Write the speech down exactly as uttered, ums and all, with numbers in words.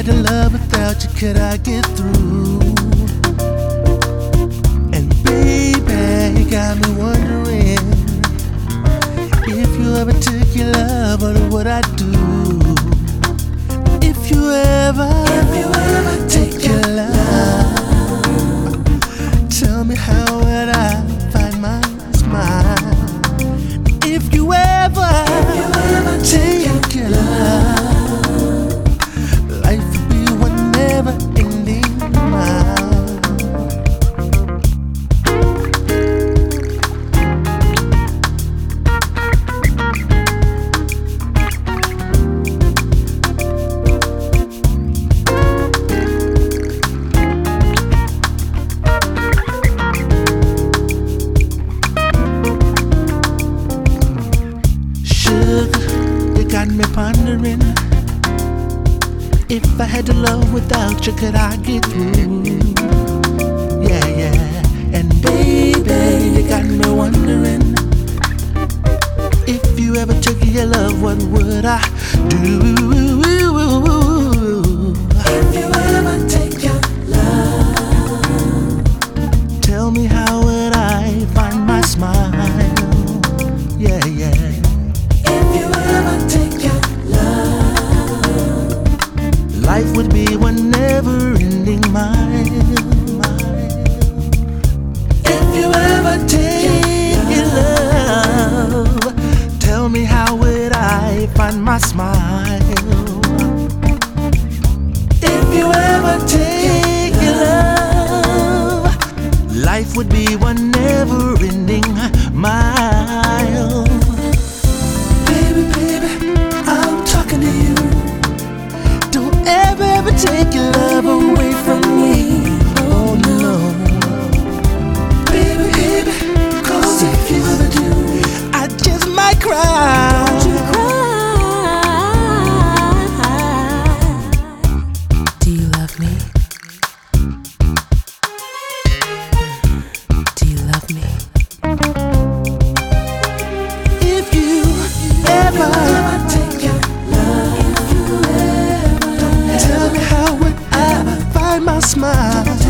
had to love without you, could I get through? And baby, you got me wondering, if you ever took your love, what would I do? If you ever, if you ever take your love, tell me how would I find my smile? If you ever, if you ever take your love, life would be one never-ending mile. Got me pondering, if I had to love without you, could I get through? Yeah, yeah. And baby, you got me wondering, if you ever took your love, what would I do? If you ever take your love, tell me how would I find my smile? Yeah, yeah. Life would be one never-ending mile. If you ever take your love, tell me how would I find my smile? If you ever take your love, life would be one never-ending mile. Baby, baby, I'm talking to you. Ever, ever take your love away from me. Oh no. Baby, baby, cause if you ever do, I just might cry. Don't you cry. Do you love me? Do you love me? If you ever take your love, tell me how would I find my smile?